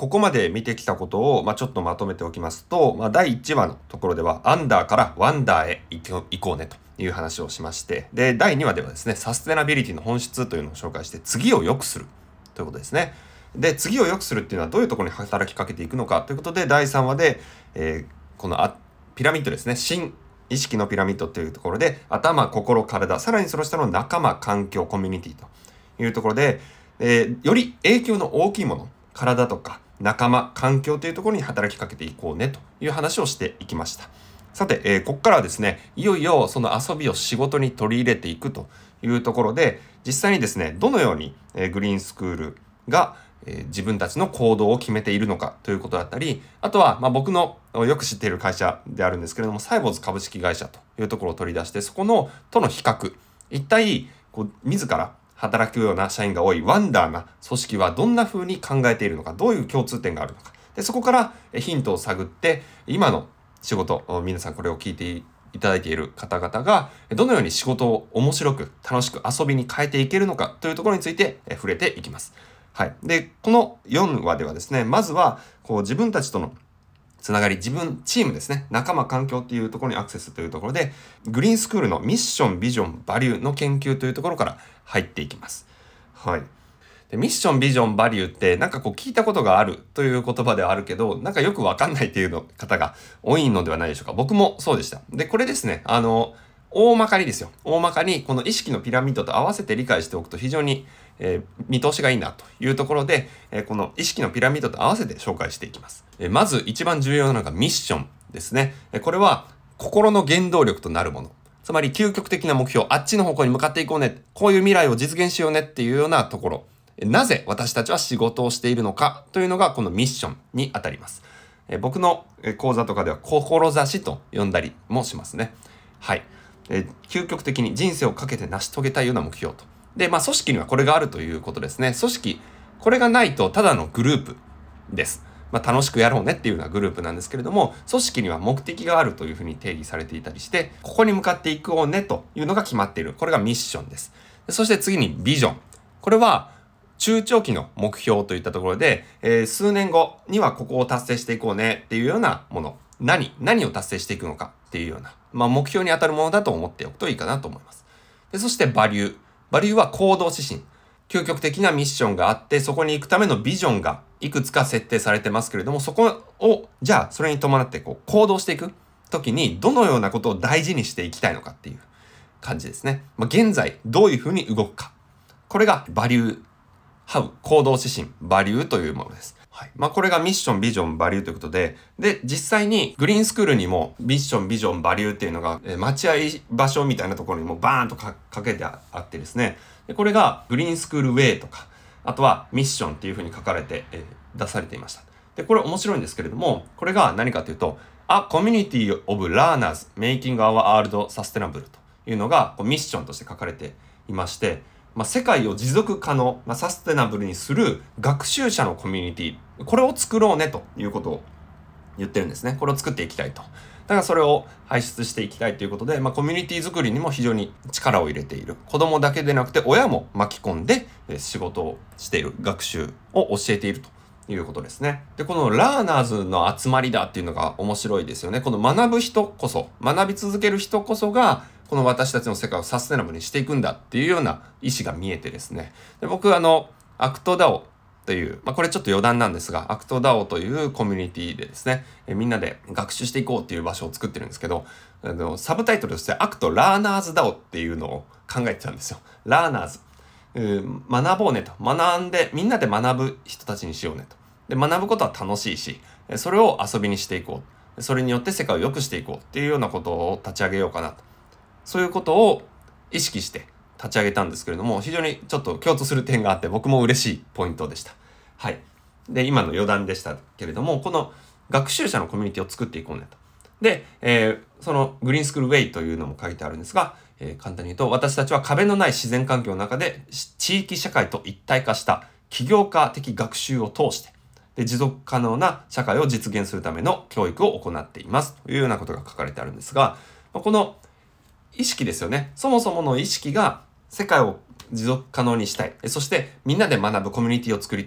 ここまで見てきたことを、ちょっとまとめておきますと、第1話のところでは、アンダーからワンダーへ行こうねという話をしまして、で、第2話ではですね、サステナビリティの本質というのを紹介して、次を良くするということですね。で、次を良くするっていうのはどういうところに働きかけていくのかということで、第3話で、このピラミッドですね、新意識のピラミッドというところで、頭、心、体、さらにその下の仲間、環境、コミュニティというところで、より影響の大きいもの、体とか仲間、環境というところに働きかけていこうねという話をしていきました。さて、ここからはですね、いよいよその遊びを仕事に取り入れていくというところで、実際にですね、どのように、グリーンスクールが、自分たちの行動を決めているのかということだったり、あとは、僕のよく知っている会社であるんですけれども、サイボーズ株式会社というところを取り出して、そこのとの比較、一体自ら働くような社員が多いワンダーな組織はどんな風に考えているのか、どういう共通点があるのか、でそこからヒントを探って、今の仕事、皆さんこれを聞いていただいている方々がどのように仕事を面白く楽しく遊びに変えていけるのかというところについて触れていきます。はい。で、この4話ではですね、まずは自分たちとのつながり、チームですね、仲間、環境っていうところにアクセスというところで、グリーンスクールのミッション、ビジョン、バリューの研究というところから入っていきます。はい。でミッション、ビジョン、バリューって聞いたことがあるという言葉ではあるけど、よくわかんないっていう方が多いのではないでしょうか。僕もそうでした。で、これですね、大まかにですよ。大まかにこの意識のピラミッドと合わせて理解しておくと非常に、見通しがいいなというところで、この意識のピラミッドと合わせて紹介していきます。まず一番重要なのがミッションですね。これは心の原動力となるもの。つまり究極的な目標、あっちの方向に向かっていこうね。こういう未来を実現しようねっていうようなところ。なぜ私たちは仕事をしているのかというのがこのミッションにあたります。僕の講座とかでは志と呼んだりもしますね。はい。究極的に人生をかけて成し遂げたいような目標と。で、組織にはこれがあるということですね。組織、これがないとただのグループです。楽しくやろうねっていうようなグループなんですけれども、組織には目的があるというふうに定義されていたりして、ここに向かっていこうねというのが決まっている。これがミッションです。そして次にビジョン。これは中長期の目標といったところで、数年後にはここを達成していこうねっていうようなもの。何を達成していくのかっていうような、目標に当たるものだと思っておくといいかなと思います。でそしてバリュー。バリューは行動指針。究極的なミッションがあって、そこに行くためのビジョンがいくつか設定されてますけれども、そこを、じゃあそれに伴って行動していくときに、どのようなことを大事にしていきたいのかっていう感じですね。現在、どういうふうに動くか。これがバリュー、行動指針、バリューというものです。はい。これがミッション、ビジョン、バリューということで、実際にグリーンスクールにもミッション、ビジョン、バリューっていうのが、待合場所みたいなところにもバーンとかけてあってですね、でこれがグリーンスクールウェイとか、あとはミッションっていうふうに書かれて、出されていました。で、これ面白いんですけれども、これが何かというと、A Community of Learners Making Our World Sustainable というのがミッションとして書かれていまして、世界を持続可能、サステナブルにする学習者のコミュニティ、これを作ろうねということを言ってるんですね。これを作っていきたいと。だからそれを輩出していきたいということで、コミュニティ作りにも非常に力を入れている。子供だけでなくて親も巻き込んで仕事をしている、学習を教えているということですね。で、このラーナーズの集まりだっていうのが面白いですよね。この学ぶ人こそ、学び続ける人こそが、この私たちの世界をサステナブルにしていくんだっていうような意思が見えてですね。で僕アクトダオという、これちょっと余談なんですが、アクトダオというコミュニティでですね、みんなで学習していこうっていう場所を作ってるんですけど、サブタイトルとしてアクトラーナーズダオっていうのを考えてたんですよ。ラーナーズ。学ぼうねと。学んで、みんなで学ぶ人たちにしようねと。で、学ぶことは楽しいし、それを遊びにしていこう。それによって世界を良くしていこうっていうようなことを立ち上げようかなと。そういうことを意識して立ち上げたんですけれども、非常にちょっと共通する点があって、僕も嬉しいポイントでした。はい。で、今の余談でしたけれども、この学習者のコミュニティを作っていこうねと。で、そのグリーンスクールウェイというのも書いてあるんですが、簡単に言うと、私たちは壁のない自然環境の中で地域社会と一体化した起業家的学習を通して、で持続可能な社会を実現するための教育を行っていますというようなことが書かれてあるんですが、この意識ですよね。そもそもの意識が世界を持続可能にしたい。そしてみんなで学ぶコミュニティを作りたい。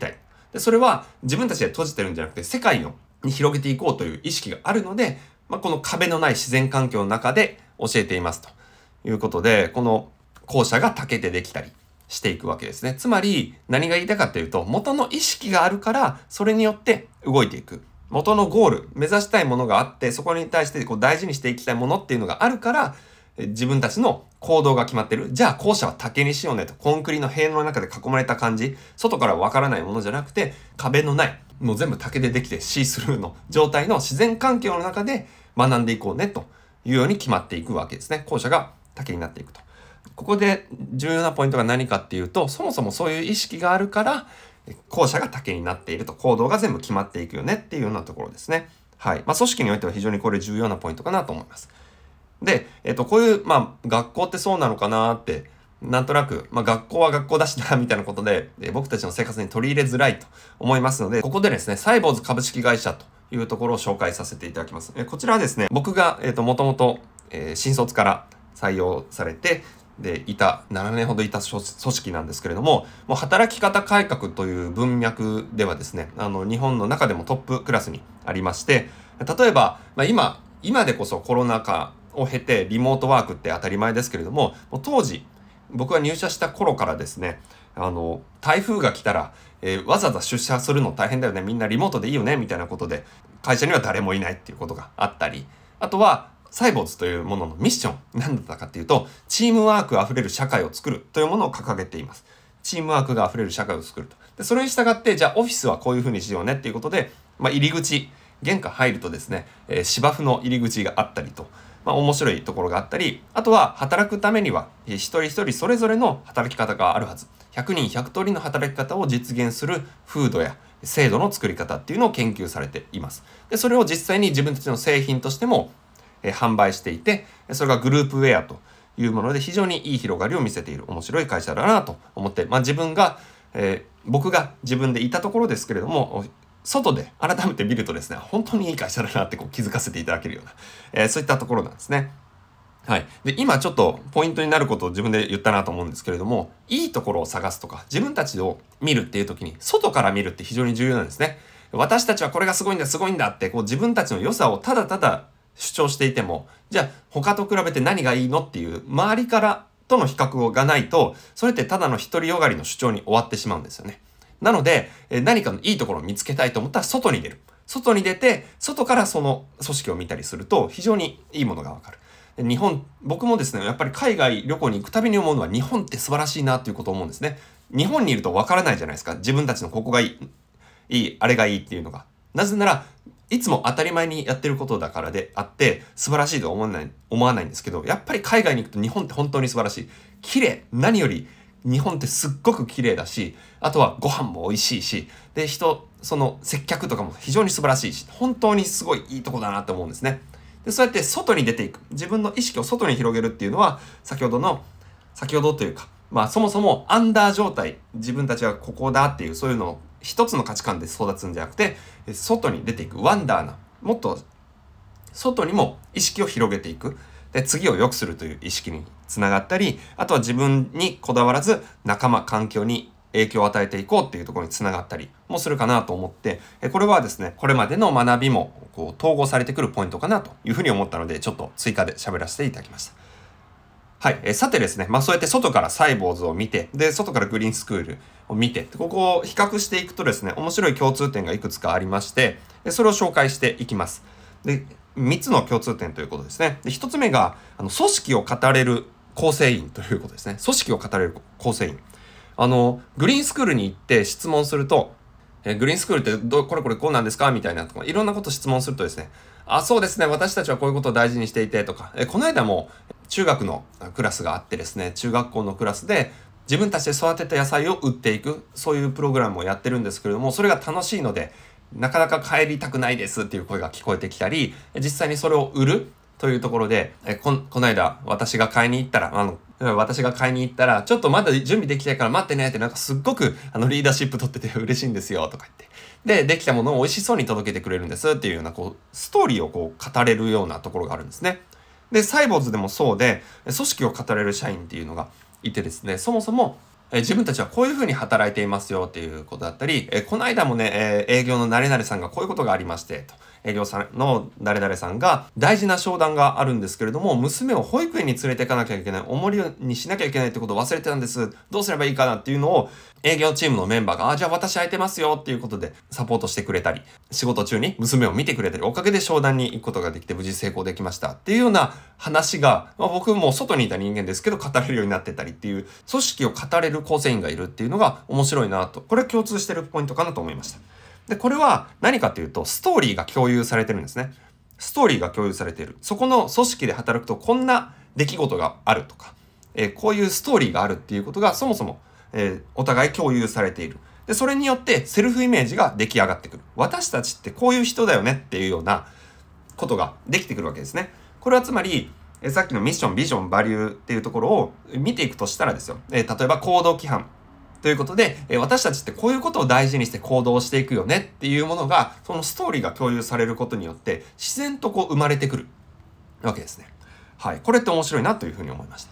で、それは自分たちで閉じてるんじゃなくて、世界に広げていこうという意識があるので、この壁のない自然環境の中で教えていますということで、この校舎が竹でできたりしていくわけですね。つまり何が言いたいかというと、元の意識があるからそれによって動いていく。元のゴール、目指したいものがあって、そこに対して大事にしていきたいものっていうのがあるから、自分たちの行動が決まってる。じゃあ校舎は竹にしようねと。コンクリの塀の中で囲まれた感じ。外からわからないものじゃなくて、壁のない。もう全部竹でできてシースルーの状態の自然環境の中で学んでいこうねというように決まっていくわけですね。校舎が竹になっていくと。ここで重要なポイントが何かっていうと、そもそもそういう意識があるから、校舎が竹になっていると、行動が全部決まっていくよねっていうようなところですね。はい。組織においては非常にこれ重要なポイントかなと思います。で、こういう、学校ってそうなのかなって、なんとなく、学校は学校だしな、みたいなことで、僕たちの生活に取り入れづらいと思いますので、ここでですね、サイボーズ株式会社というところを紹介させていただきます。こちらはですね、僕が、もともと、新卒から採用されて、7年ほどいた組織なんですけれども、もう働き方改革という文脈ではですね、日本の中でもトップクラスにありまして、例えば、今でこそコロナ禍を経てリモートワークって当たり前ですけれども、もう当時、僕が入社した頃からですね、台風が来たら、わざわざ出社するの大変だよね、みんなリモートでいいよね、みたいなことで、会社には誰もいないっていうことがあったり、あとは、サイボーズというもののミッション、何だったかっていうと、チームワークあふれる社会を作るというものを掲げています。チームワークがあふれる社会を作ると。で、それに従って、じゃあオフィスはこういうふうにしようねっていうことで、入り口、玄関入るとですね、芝生の入り口があったりと、面白いところがあったり、あとは働くためには、一人一人それぞれの働き方があるはず。100人100通りの働き方を実現する風土や制度の作り方っていうのを研究されています。で、それを実際に自分たちの製品としても、販売していて、それがグループウェアというもので非常にいい広がりを見せている面白い会社だなと思って、僕が自分でいたところですけれども、外で改めて見るとですね、本当にいい会社だなって気づかせていただけるような、そういったところなんですね。はい。で、今ちょっとポイントになることを自分で言ったなと思うんですけれども、いいところを探すとか、自分たちを見るっていう時に、外から見るって非常に重要なんですね。私たちはこれがすごいんだ、すごいんだって、自分たちの良さをただただ主張していても、じゃあ他と比べて何がいいのっていう周りからとの比較がないと、それってただの独りよがりの主張に終わってしまうんですよね。なので、何かのいいところを見つけたいと思ったら外に出る。外に出て、外からその組織を見たりすると非常にいいものがわかる。僕もですね、やっぱり海外旅行に行くたびに思うのは日本って素晴らしいなということを思うんですね。日本にいるとわからないじゃないですか。自分たちのここがいい、あれがいいっていうのが。なぜなら、いつも当たり前にやってることだからであって、素晴らしいとは思わないんですけど、やっぱり海外に行くと日本って本当に素晴らしい。綺麗。何より日本ってすっごく綺麗だし、あとはご飯も美味しいし、で、その接客とかも非常に素晴らしいし、本当にすごいいいとこだなと思うんですね。で、そうやって外に出ていく。自分の意識を外に広げるっていうのは、先ほどというか、そもそもアンダー状態、自分たちはここだっていう、そういうのを一つの価値観で育つんじゃなくて、外に出ていく、ワンダーな、もっと外にも意識を広げていく。で、次を良くするという意識につながったり、あとは自分にこだわらず仲間、環境に影響を与えていこうっていうところにつながったりもするかなと思って、これはですね、これまでの学びも統合されてくるポイントかなというふうに思ったので、ちょっと追加で喋らせていただきました。はい。さてですね、そうやって外からサイボーズを見て、で、外からグリーンスクールを見て、ここを比較していくとですね、面白い共通点がいくつかありまして、それを紹介していきます。で、3つの共通点ということですね。で、1つ目が、組織を語れる構成員ということですね。組織を語れる構成員。グリーンスクールに行って質問すると、グリーンスクールってこれこうなんですかみたいなとか、いろんなこと質問するとですね、そうですね、私たちはこういうことを大事にしていてとか、この間も中学のクラスがあってですね、中学校のクラスで自分たちで育てた野菜を売っていく、そういうプログラムをやってるんですけれども、それが楽しいので、なかなか帰りたくないですっていう声が聞こえてきたり、実際にそれを売るというところで、この間私が買いに行ったら、ちょっとまだ準備できてないから待ってねって、なんかすっごくリーダーシップ取ってて嬉しいんですよとか言って。で、できたものを美味しそうに届けてくれるんですっていうような、ストーリーを語れるようなところがあるんですね。で、サイボーズでもそうで、組織を語れる社員っていうのがいてですね、そもそも自分たちはこういうふうに働いていますよっていうことだったり、この間もね、営業の誰々さんがこういうことがありまして、と。営業さんの誰々さんが大事な商談があるんですけれども、娘を保育園に連れて行かなきゃいけない、おもりにしなきゃいけないってことを忘れてたんです。どうすればいいかなっていうのを、営業チームのメンバーが、じゃあ私空いてますよっていうことでサポートしてくれたり、仕事中に娘を見てくれたり、おかげで商談に行くことができて無事成功できましたっていうような話が、僕も外にいた人間ですけど語れるようになってたりっていう、組織を語れる構成員がいるっていうのが面白いなと。これ共通してるポイントかなと思いました。で、これは何かというと、ストーリーが共有されてるんですね。ストーリーが共有されている。そこの組織で働くとこんな出来事があるとか、こういうストーリーがあるっていうことがそもそも、お互い共有されている。で、それによってセルフイメージが出来上がってくる。私たちってこういう人だよねっていうようなことができてくるわけですね。これはつまり、さっきのミッション、ビジョン、バリューっていうところを見ていくとしたらですよ。例えば行動規範。ということで、私たちってこういうことを大事にして行動していくよねっていうものが、そのストーリーが共有されることによって、自然と生まれてくるわけですね。はい。これって面白いなというふうに思いました。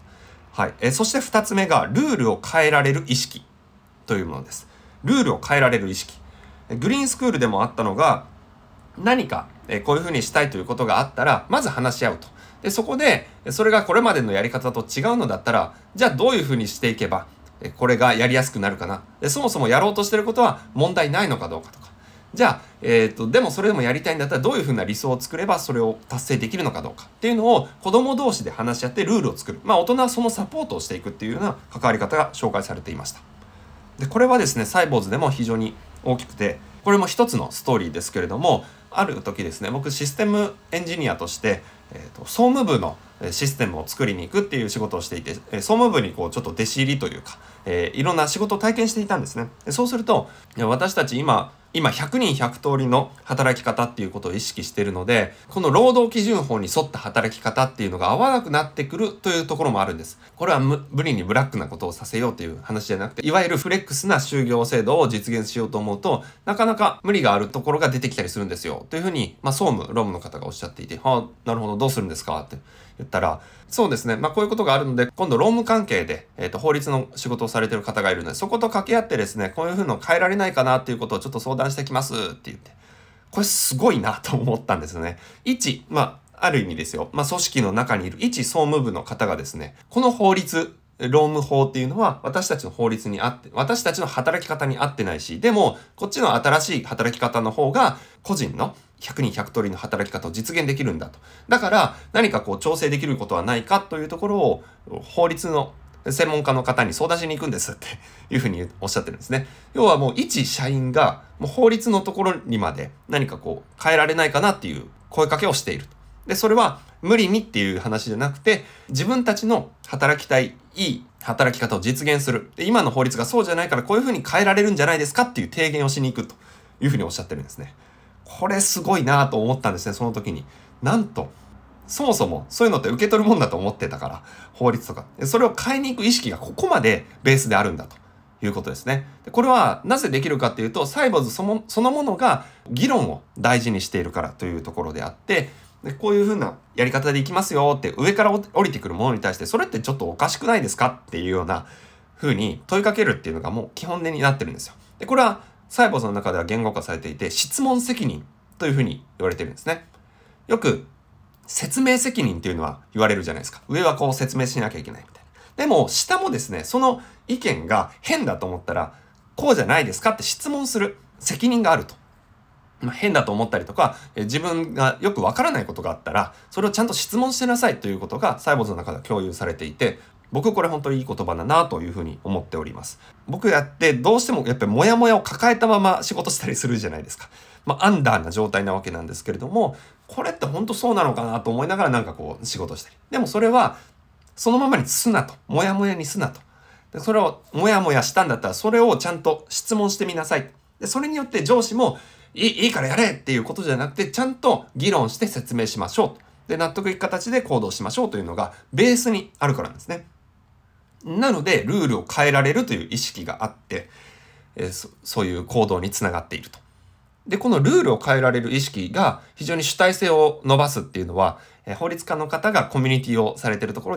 はい。そして二つ目が、ルールを変えられる意識というものです。ルールを変えられる意識。グリーンスクールでもあったのが、何か、こういうふうにしたいということがあったら、まず話し合うと。で、そこで、それがこれまでのやり方と違うのだったら、じゃあどういうふうにしていけば、これがやりやすくなるかな。で、そもそもやろうとしてることは問題ないのかどうかとか。じゃあ、でもそれでもやりたいんだったらどういうふうな理想を作ればそれを達成できるのかどうかっていうのを子供同士で話し合ってルールを作る。大人はそのサポートをしていくっていうような関わり方が紹介されていました。で、これはですね、サイボーズでも非常に大きくて、これも一つのストーリーですけれども、ある時ですね、僕システムエンジニアとして、総務部のシステムを作りに行くっていう仕事をしていて、総務部にちょっと弟子入りというか、いろんな仕事を体験していたんですね。で、そうすると、私たち今100人100通りの働き方っていうことを意識しているので、この労働基準法に沿った働き方っていうのが合わなくなってくるというところもあるんです。これは無理にブラックなことをさせようという話じゃなくて、いわゆるフレックスな就業制度を実現しようと思うと、なかなか無理があるところが出てきたりするんですよ。というふうに、総務の方がおっしゃっていて、なるほど、どうするんですかって言ったら、そうですね。こういうことがあるので、今度労務関係で、法律の仕事をされている方がいるので、そこと掛け合ってですね、こういうふうの変えられないかなっていうことをちょっと相談してきますって言って、これすごいなと思ったんですね。ある意味ですよ。組織の中にいる一総務部の方がですね、この法律、労務法っていうのは私たちの法律に合って、私たちの働き方に合ってないし、でも、こっちの新しい働き方の方が、個人の100人100通りの働き方を実現できるんだと。だから、何か調整できることはないかというところを、法律の専門家の方に相談しに行くんですっていうふうにおっしゃってるんですね。要はもう一社員がもう法律のところにまで何か変えられないかなっていう声かけをしている。で、それは無理にっていう話じゃなくて、自分たちの働きたい、いい働き方を実現する。で、今の法律がそうじゃないからこういうふうに変えられるんじゃないですかっていう提言をしに行くというふうにおっしゃってるんですね。これすごいなと思ったんですね、その時に。なんと、そもそもそういうのって受け取るもんだと思ってたから、法律とか。それを変えに行く意識がここまでベースであるんだということですね。これはなぜできるかっていうと、サイボーズそのものが議論を大事にしているからというところであって、でこういう風なやり方でいきますよって上から降りてくるものに対して、それってちょっとおかしくないですかっていうような風に問いかけるっていうのがもう基本になってるんですよ。で、これはサイボーズの中では言語化されていて、質問責任という風に言われてるんですね。よく説明責任っていうのは言われるじゃないですか。上は説明しなきゃいけないみたいな。でも下もですね、その意見が変だと思ったら、こうじゃないですかって質問する責任があると。変だと思ったりとか、自分がよくわからないことがあったら、それをちゃんと質問してなさいということがサイボーズの中で共有されていて、僕これ本当にいい言葉だなというふうに思っております。僕やってどうしてもやっぱりモヤモヤを抱えたまま仕事したりするじゃないですか。アンダーな状態なわけなんですけれども、これって本当そうなのかなと思いながら仕事したり。でもそれはそのままにすなと。モヤモヤにすなと。でそれをモヤモヤしたんだったらそれをちゃんと質問してみなさい。でそれによって上司もいいからやれっていうことじゃなくて、ちゃんと議論して説明しましょう。で、納得いく形で行動しましょうというのがベースにあるからなんですね。なので、ルールを変えられるという意識があって、そういう行動につながっていると。で、このルールを変えられる意識が非常に主体性を伸ばすっていうのは、法律家の方がコミュニティをされているところで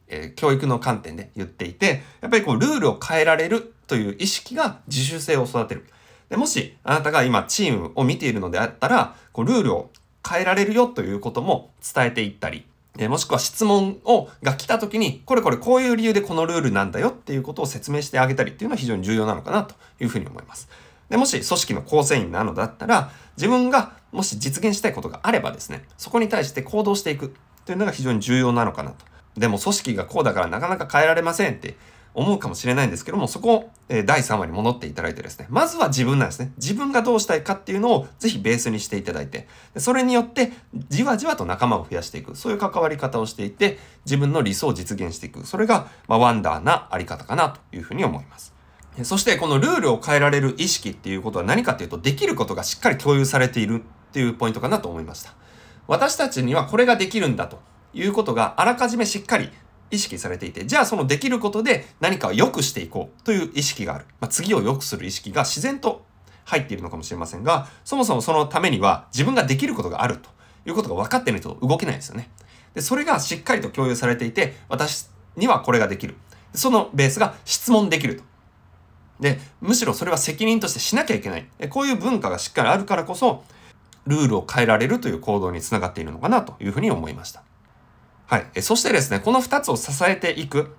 教育の観点で言っていて、やっぱりルールを変えられるという意識が自主性を育てる。でもしあなたが今チームを見ているのであったら、ルールを変えられるよということも伝えていったり、もしくは質問が来た時に、こういう理由でこのルールなんだよっていうことを説明してあげたりっていうのは非常に重要なのかなというふうに思います。で、もし組織の構成員なのだったら、自分がもし実現したいことがあればですね、そこに対して行動していくというのが非常に重要なのかなと。でも組織がこうだからなかなか変えられませんって思うかもしれないんですけども、そこを第3話に戻っていただいてですね、まずは自分なんですね。自分がどうしたいかっていうのをぜひベースにしていただいて、それによってじわじわと仲間を増やしていく、そういう関わり方をしていて、自分の理想を実現していく。それが、ワンダーなあり方かなというふうに思います。そしてこのルールを変えられる意識っていうことは何かっていうと、できることがしっかり共有されているっていうポイントかなと思いました。私たちにはこれができるんだということがあらかじめしっかり意識されていて、じゃあそのできることで何かを良くしていこうという意識がある。次を良くする意識が自然と入っているのかもしれませんが、そもそもそのためには自分ができることがあるということが分かってないと動けないですよね。で、それがしっかりと共有されていて、私にはこれができる。そのベースが質問できると。で、むしろそれは責任としてしなきゃいけない。こういう文化がしっかりあるからこそ、ルールを変えられるという行動につながっているのかなというふうに思いました。はい。そしてですね、この2つを支えていく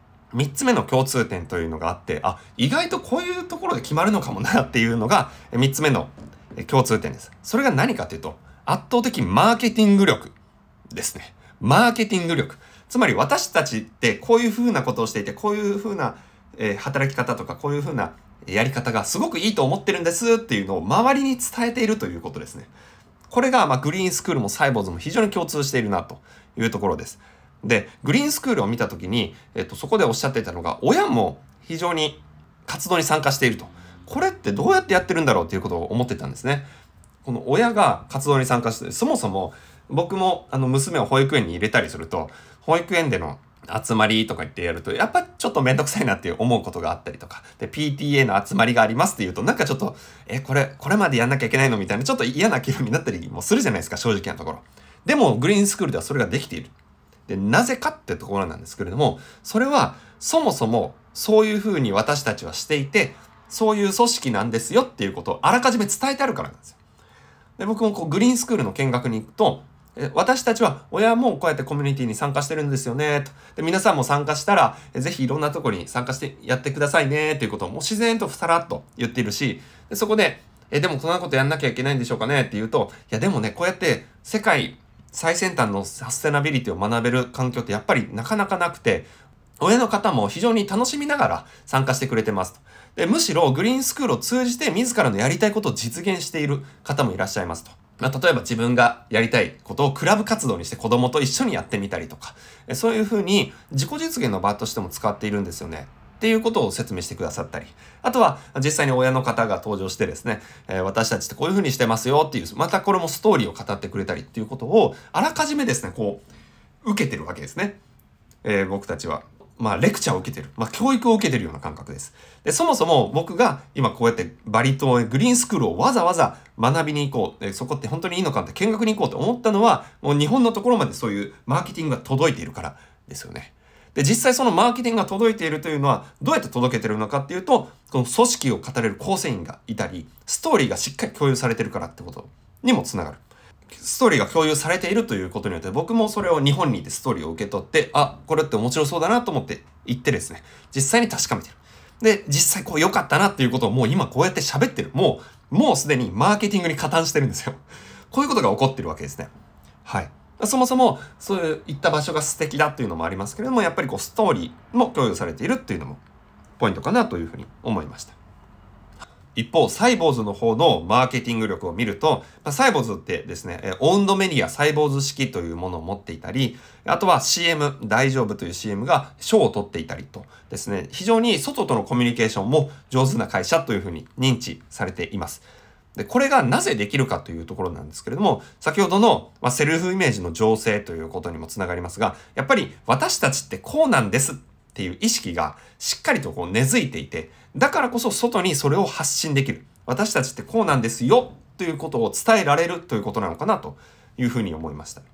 3つ目の共通点というのがあって、意外とこういうところで決まるのかもなっていうのが3つ目の共通点です。それが何かというと、圧倒的マーケティング力ですね。マーケティング力。つまり私たちってこういうふうなことをしていて、こういうふうな働き方とかこういうふうなやり方がすごくいいと思ってるんですっていうのを周りに伝えているということですね。これがグリーンスクールもサイボーズも非常に共通しているなというところです。で、グリーンスクールを見たときに、そこでおっしゃっていたのが、親も非常に活動に参加していると。これってどうやってやってるんだろうということを思ってたんですね。この親が活動に参加して、そもそも僕も娘を保育園に入れたりすると、保育園での集まりとか言ってやると、やっぱちょっとめんどくさいなって思うことがあったりとか、で、PTA の集まりがありますって言うと、なんかちょっと、これまでやんなきゃいけないのみたいな、ちょっと嫌な気分になったりもするじゃないですか、正直なところ。でも、グリーンスクールではそれができている。で、なぜかってところなんですけれども、それは、そもそも、そういうふうに私たちはしていて、そういう組織なんですよっていうことをあらかじめ伝えてあるからなんですよ。で、僕もグリーンスクールの見学に行くと、私たちは親もこうやってコミュニティに参加してるんですよねと。で、皆さんも参加したら、ぜひいろんなところに参加してやってくださいねということをもう自然とさらっと言っているし、でそこで、でもこんなことやんなきゃいけないんでしょうかねって言うと、いやでもね、こうやって世界最先端のサステナビリティを学べる環境ってやっぱりなかなかなくて、親の方も非常に楽しみながら参加してくれてますと。で、むしろグリーンスクールを通じて自らのやりたいことを実現している方もいらっしゃいますと。例えば自分がやりたいことをクラブ活動にして子供と一緒にやってみたりとか、そういうふうに自己実現の場としても使っているんですよね。っていうことを説明してくださったり、あとは実際に親の方が登場してですね、私たちってこういうふうにしてますよっていう、またこれもストーリーを語ってくれたりっていうことをあらかじめですね、受けてるわけですね。僕たちは。レクチャーを受けてる。教育を受けてるような感覚です。で、そもそも僕が今こうやってバリ島へグリーンスクールをわざわざ学びに行こう。そこって本当にいいのかって見学に行こうと思ったのは、もう日本のところまでそういうマーケティングが届いているからですよね。で、実際そのマーケティングが届いているというのは、どうやって届けてるのかっていうと、この組織を語れる構成員がいたり、ストーリーがしっかり共有されてるからってことにもつながる。ストーリーが共有されているということによって僕もそれを日本にいてストーリーを受け取ってこれって面白そうだなと思って行ってですね実際に確かめてる。で実際良かったなっていうことをもう今こうやって喋ってる。もうすでにマーケティングに加担してるんですよ。こういうことが起こってるわけですね。はい。そもそもそういった場所が素敵だっていうのもありますけれどもやっぱりストーリーも共有されているっていうのもポイントかなというふうに思いました。一方、サイボーズの方のマーケティング力を見ると、サイボーズってですね、オウンドメディアサイボーズ式というものを持っていたり、あとは CM、大丈夫という CM が賞を取っていたりとですね、非常に外とのコミュニケーションも上手な会社というふうに認知されています。で、これがなぜできるかというところなんですけれども、先ほどのセルフイメージの醸成ということにもつながりますが、やっぱり私たちってこうなんですっていう意識がしっかりと根付いていて、だからこそ外にそれを発信できる。私たちってこうなんですよということを伝えられるということなのかなというふうに思いました。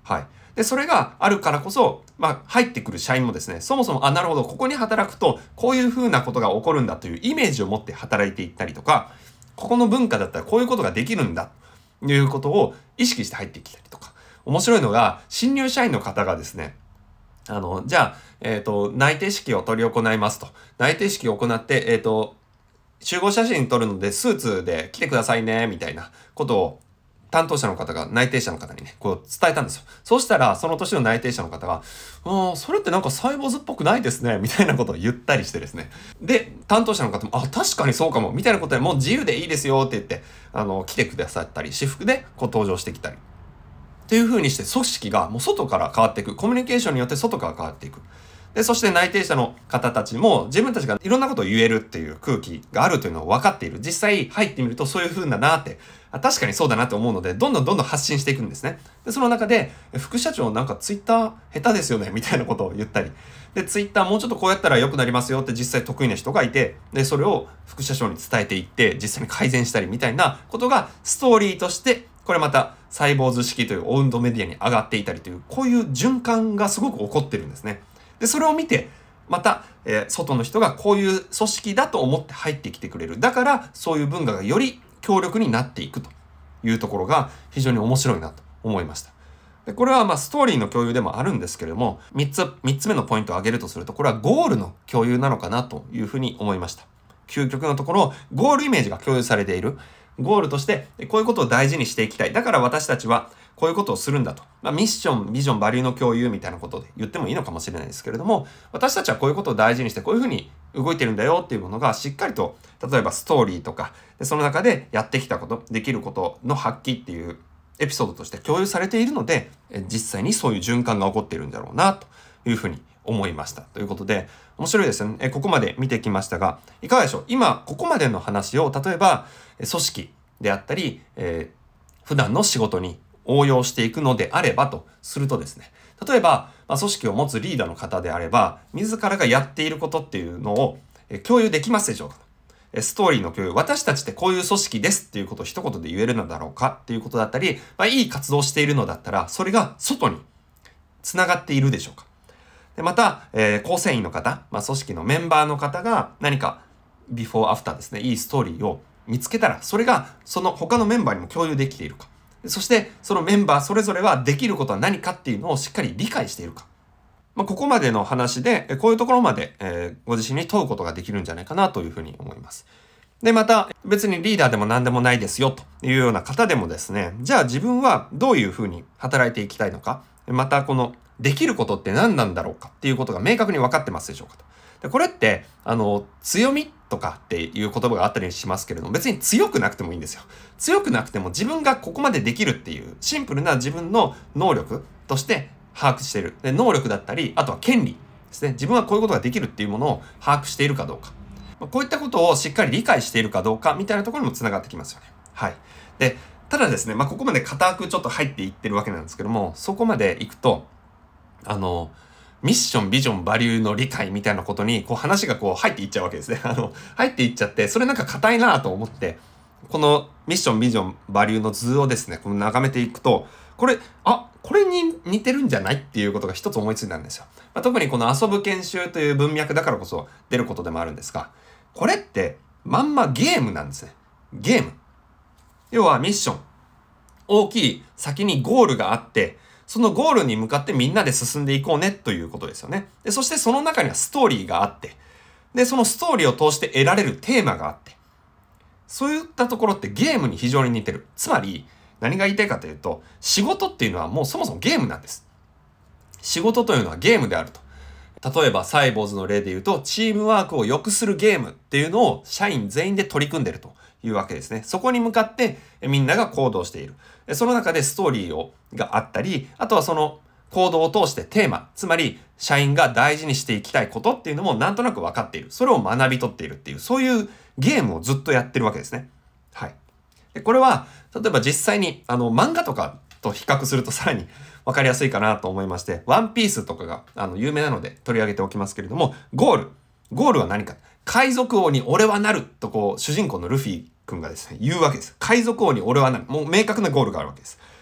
はい。で、それがあるからこそ、入ってくる社員もですね、そもそも、なるほど、ここに働くと、こういう風なことが起こるんだというイメージを持って働いていったりとか、ここの文化だったらこういうことができるんだ、ということを意識して入ってきたりとか。面白いのが、新入社員の方がですね、じゃあ、内定式を執り行いますと。内定式を行って、集合写真撮るのでスーツで来てくださいね、みたいなことを担当者の方が内定者の方にね、こう伝えたんですよ。そうしたら、その年の内定者の方が、それってなんかサイボーズっぽくないですね、みたいなことを言ったりしてですね。で、担当者の方も、確かにそうかも、みたいなことでもう自由でいいですよって言って、来てくださったり、私服でこう登場してきたり。っていう風にして組織がもう外から変わっていく。コミュニケーションによって外から変わっていく。で、そして内定者の方たちも自分たちがいろんなことを言えるっていう空気があるというのを分かっている。実際入ってみるとそういう風だなって、確かにそうだなって思うので、どんどん発信していくんですね。で、その中で、副社長なんかツイッター下手ですよねみたいなことを言ったり。で、ツイッターもうちょっとこうやったら良くなりますよって実際得意な人がいて、で、それを副社長に伝えていって、実際に改善したりみたいなことがストーリーとしてこれまたサイボーズ式というオウンドメディアに上がっていたりという、こういう循環がすごく起こってるんですね。で、それを見て、また、外の人がこういう組織だと思って入ってきてくれる。だから、そういう文化がより強力になっていくというところが非常に面白いなと思いました。で、これはストーリーの共有でもあるんですけれども、3つ目のポイントを挙げるとすると、これはゴールの共有なのかなというふうに思いました。究極のところ、ゴールイメージが共有されている。ゴールとして、こういうことを大事にしていきたい。だから私たちはこういうことをするんだと。ミッション、ビジョン、バリューの共有みたいなことで言ってもいいのかもしれないですけれども、私たちはこういうことを大事にして、こういうふうに動いてるんだよっていうものがしっかりと、例えばストーリーとか、その中でやってきたこと、できることの発揮っていうエピソードとして共有されているので、実際にそういう循環が起こっているんだろうな、というふうに思いました。ということで、面白いですね。ここまで見てきましたが、いかがでしょう？今、ここまでの話を、例えば、組織であったり、普段の仕事に応用していくのであればとするとですね、例えば、組織を持つリーダーの方であれば、自らがやっていることっていうのを共有できますでしょうか？ストーリーの共有、私たちってこういう組織ですっていうことを一言で言えるのだろうかっていうことだったり、いい活動をしているのだったら、それが外につながっているでしょうか？で、また、構成員の方、組織のメンバーの方が何かビフォーアフターですね、いいストーリーを見つけたら、それがその他のメンバーにも共有できているか。そして、そのメンバーそれぞれはできることは何かっていうのをしっかり理解しているか。ここまでの話で、こういうところまで、ご自身に問うことができるんじゃないかなというふうに思います。で、また、別にリーダーでも何でもないですよというような方でもですね、じゃあ自分はどういうふうに働いていきたいのか、またこの、できることって何なんだろうかっていうことが明確に分かってますでしょうかと。で、これって、強みとかっていう言葉があったりしますけれども、別に強くなくてもいいんですよ。強くなくても自分がここまでできるっていうシンプルな自分の能力として把握している。で、能力だったり、あとは権利ですね。自分はこういうことができるっていうものを把握しているかどうか。こういったことをしっかり理解しているかどうかみたいなところにもつながってきますよね。はい。で、ただですね、ここまで固くちょっと入っていってるわけなんですけども、そこまで行くと、ミッション、ビジョン、バリューの理解みたいなことに、話が入っていっちゃうわけですね。入っていっちゃって、それなんか硬いなと思って、このミッション、ビジョン、バリューの図をですね、眺めていくと、これに似てるんじゃないっていうことが一つ思いついたんですよ。特にこの遊ぶ研修という文脈だからこそ出ることでもあるんですが、これってまんまゲームなんですね。ゲーム。要はミッション。大きい先にゴールがあって、そのゴールに向かってみんなで進んでいこうねということですよね。で、そしてその中にはストーリーがあって、で、そのストーリーを通して得られるテーマがあって、そういったところってゲームに非常に似てる。つまり、何が言いたいかというと、仕事っていうのはもうそもそもゲームなんです。仕事というのはゲームであると。例えば、サイボーズの例で言うと、チームワークを良くするゲームっていうのを社員全員で取り組んでいるというわけですね。そこに向かってみんなが行動している。その中でストーリーがあったり、あとはその行動を通してテーマ、つまり社員が大事にしていきたいことっていうのもなんとなく分かっている。それを学び取っているっていう、そういうゲームをずっとやってるわけですね。はい。で、これは、例えば実際に漫画とかと比較するとさらに分かりやすいかなと思いまして、ワンピースとかが有名なので取り上げておきますけれども、ゴールは何か。海賊王に俺はなると主人公のルフィ君がですね、言うわけです。海賊王に俺はなる。もう明確なゴールがあるわけです。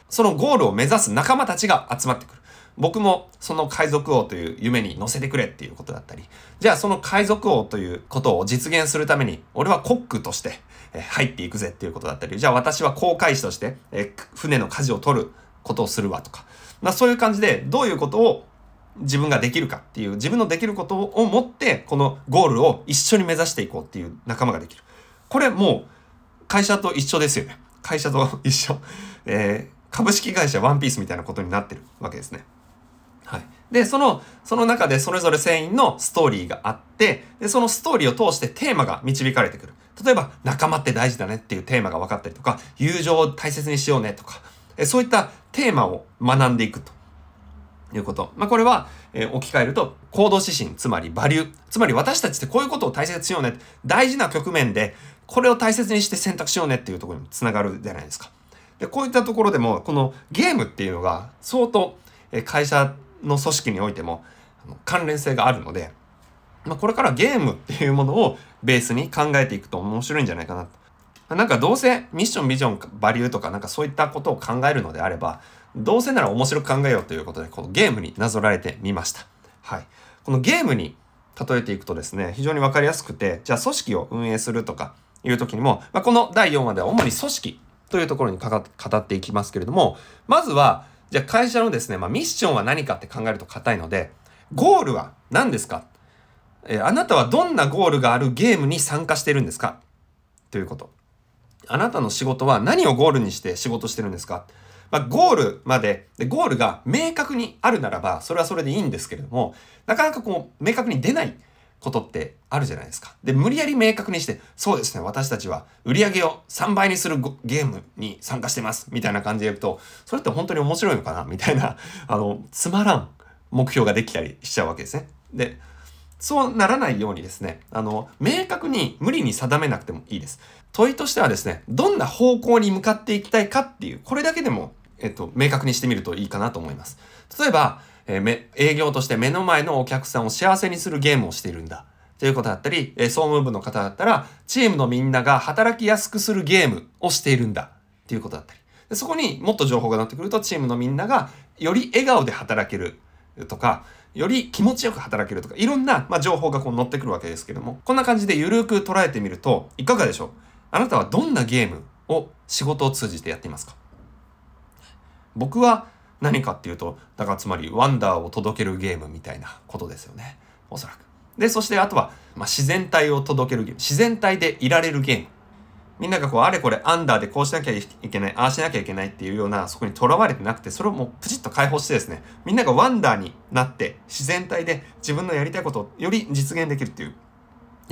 そのゴールを目指す仲間たちが集まってくる。僕もその海賊王という夢に乗せてくれっていうことだったり、じゃあその海賊王ということを実現するために、俺はコックとして入っていくぜっていうことだったり、じゃあ私は航海士として船の舵を取ることをするわとか、そういう感じでどういうことを自分ができるかっていう、自分のできることを持ってこのゴールを一緒に目指していこうっていう仲間ができる。これもう会社と一緒ですよね。会社と一緒。株式会社ワンピースみたいなことになってるわけですね。はい。で、その中でそれぞれ全員のストーリーがあって、で、そのストーリーを通してテーマが導かれてくる。例えば、仲間って大事だねっていうテーマが分かったりとか、友情を大切にしようねとか、そういったテーマを学んでいくということ。これは、置き換えると、行動指針、つまりバリュー。つまり私たちってこういうことを大切にしようね。大事な局面で、これを大切にして選択しようねっていうところにつながるじゃないですか。で、こういったところでも、このゲームっていうのが相当、会社の組織においても関連性があるので、これからゲームっていうものをベースに考えていくと面白いんじゃないかなと。なんかどうせミッション、ビジョン、バリューとかなんかそういったことを考えるのであれば、どうせなら面白く考えようということで、このゲームになぞらえてみました。はい。このゲームに例えていくとですね、非常にわかりやすくて、じゃあ組織を運営するとかいう時にも、この第4話では主に組織というところに語っていきますけれども、まずは、じゃあ会社のですね、ミッションは何かって考えると硬いので、ゴールは何ですか？あなたはどんなゴールがあるゲームに参加しているんですか？ということ。あなたの仕事は何をゴールにして仕事してるんですか？ゴールまで、ゴールが明確にあるならば、それはそれでいいんですけれども、なかなか明確に出ないことってあるじゃないですか。で、無理やり明確にして、そうですね、私たちは売り上げを3倍にするゲームに参加してます、みたいな感じで言うと、それって本当に面白いのかなみたいな、つまらん目標ができたりしちゃうわけですね。で、そうならないようにですね、明確に無理に定めなくてもいいです。問いとしてはですね、どんな方向に向かっていきたいかっていう、これだけでも、明確にしてみるといいかなと思います。例えば、営業として目の前のお客さんを幸せにするゲームをしているんだ。ということだったり、総務部の方だったら、チームのみんなが働きやすくするゲームをしているんだ。ということだったり。でそこにもっと情報が乗ってくると、チームのみんながより笑顔で働けるとか、より気持ちよく働けるとか、いろんな、情報が乗ってくるわけですけども、こんな感じでゆるく捉えてみると、いかがでしょう？あなたはどんなゲームを仕事を通じてやっていますか？僕は何かっていうと、だからつまりワンダーを届けるゲームみたいなことですよね。おそらく。で、そしてあとは、自然体を届けるゲーム。自然体でいられるゲーム。みんながあれこれアンダーでこうしなきゃいけない、ああしなきゃいけないっていうような、そこにとらわれてなくて、それをもうプチッと解放してですね、みんながワンダーになって、自然体で自分のやりたいことをより実現できるっていう、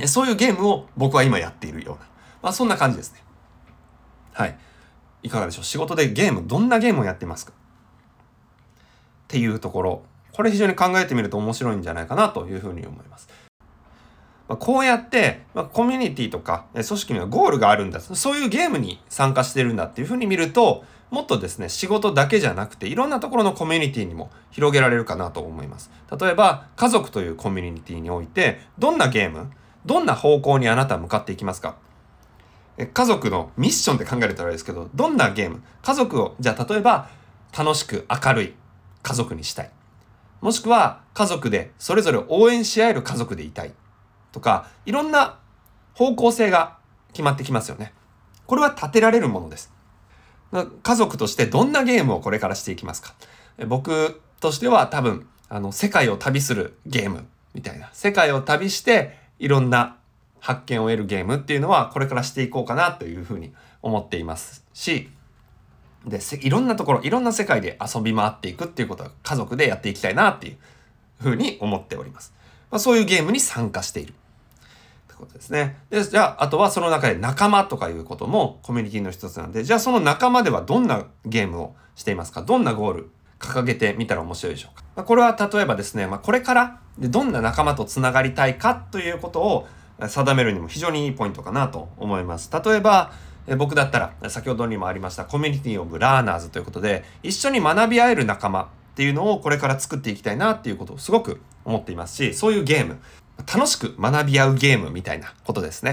そういうゲームを僕は今やっているような、そんな感じですね。はい。いかがでしょう？仕事でどんなゲームをやっていますか？っていうところ、これ非常に考えてみると面白いんじゃないかなというふうに思います。こうやって、コミュニティとか組織にはゴールがあるんだ。そういうゲームに参加してるんだっていうふうに見ると、もっとですね、仕事だけじゃなくて、いろんなところのコミュニティにも広げられるかなと思います。例えば、家族というコミュニティにおいて、どんなゲーム、どんな方向にあなたは向かっていきますか？家族のミッションって考えるとあれですけど、どんなゲーム、家族を、じゃあ例えば、楽しく明るい家族にしたい。もしくは、家族でそれぞれ応援し合える家族でいたい。とか、いろんな方向性が決まってきますよね。これは立てられるものです。家族としてどんなゲームをこれからしていきますか？僕としては多分、世界を旅するゲームみたいな。世界を旅していろんな発見を得るゲームっていうのはこれからしていこうかなというふうに思っていますし、で、いろんなところ、いろんな世界で遊び回っていくっていうことは家族でやっていきたいなっていうふうに思っております。そういうゲームに参加している。ことですね。で、じゃあ、あとはその中で仲間とかいうこともコミュニティの一つなんで、じゃあその仲間ではどんなゲームをしていますか？どんなゴール掲げてみたら面白いでしょうか？これは例えばですね、これからどんな仲間とつながりたいかということを定めるにも非常にいいポイントかなと思います。例えば、僕だったら、先ほどにもありましたコミュニティオブラーナーズということで、一緒に学び合える仲間っていうのをこれから作っていきたいなっていうことをすごく思っていますし、そういうゲーム、楽しく学び合うゲームみたいなことですね。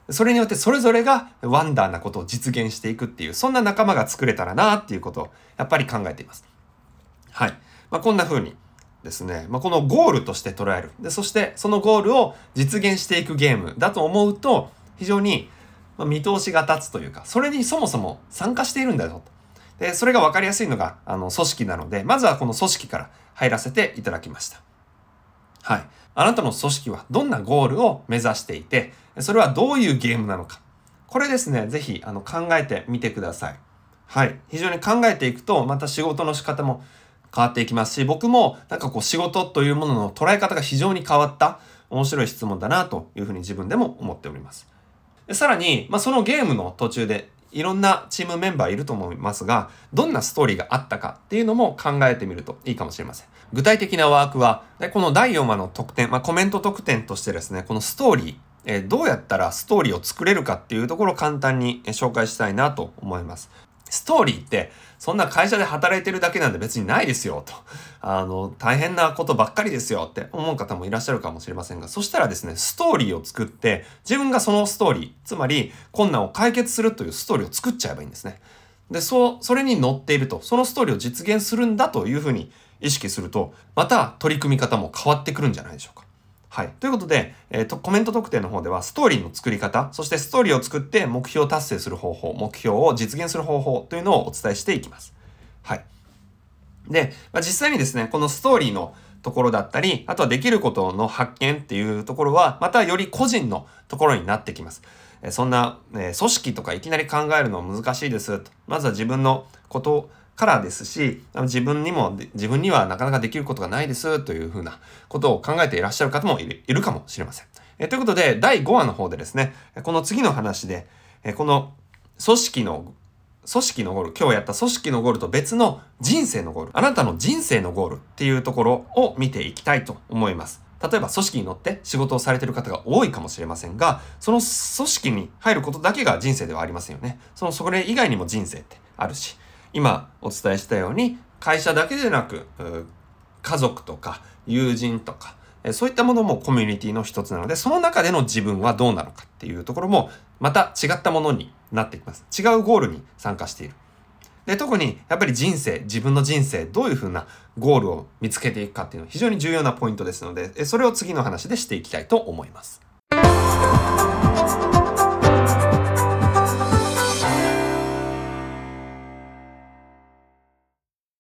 それによってそれぞれがワンダーなことを実現していくっていう、そんな仲間が作れたらなっていうことをやっぱり考えています。はい。こんな風にですね、このゴールとして捉える。で、そしてそのゴールを実現していくゲームだと思うと、非常に見通しが立つというか、それにそもそも参加しているんだよと。で、それが分かりやすいのが、組織なので、まずはこの組織から入らせていただきました。はい。あなたの組織はどんなゴールを目指していて、それはどういうゲームなのか。これですね、ぜひ考えてみてください。はい。非常に考えていくと、また仕事の仕方も変わっていきますし、僕も仕事というものの捉え方が非常に変わった面白い質問だなというふうに自分でも思っております。でさらに、そのゲームの途中でいろんなチームメンバーいると思いますが、どんなストーリーがあったかっていうのも考えてみるといいかもしれません。具体的なワークは、この第4話の特典、コメント特典としてですね、このストーリー、どうやったらストーリーを作れるかっていうところを簡単に紹介したいなと思います。ストーリーってそんな会社で働いてるだけなんで別にないですよと。大変なことばっかりですよって思う方もいらっしゃるかもしれませんが、そしたらですね、ストーリーを作って自分がそのストーリー、つまり困難を解決するというストーリーを作っちゃえばいいんですね。で、それに乗っていると、そのストーリーを実現するんだというふうに意識すると、また取り組み方も変わってくるんじゃないでしょうか。はい。ということで、コメント特典の方ではストーリーの作り方、そしてストーリーを作って目標を達成する方法、目標を実現する方法というのをお伝えしていきます。はい。で、実際にですね、このストーリーのところだったり、あとはできることの発見っていうところは、またより個人のところになってきます。そんな、組織とかいきなり考えるのは難しいですと。まずは自分のことからですし、自分にはなかなかできることがないですというふうなことを考えていらっしゃる方もいるかもしれません。ということで、第5話の方でですね、この次の話で、この組織のゴール、今日やった組織のゴールと別の人生のゴール、あなたの人生のゴールっていうところを見ていきたいと思います。例えば組織に乗って仕事をされている方が多いかもしれませんが、その組織に入ることだけが人生ではありませんよね。それ以外にも人生ってあるし、今お伝えしたように会社だけでなく、家族とか友人とか、そういったものもコミュニティの一つなので、その中での自分はどうなのかっていうところもまた違ったものになってきます。違うゴールに参加している。で、特にやっぱり自分の人生、どういうふうなゴールを見つけていくかっていうのは非常に重要なポイントですので、それを次の話でしていきたいと思います。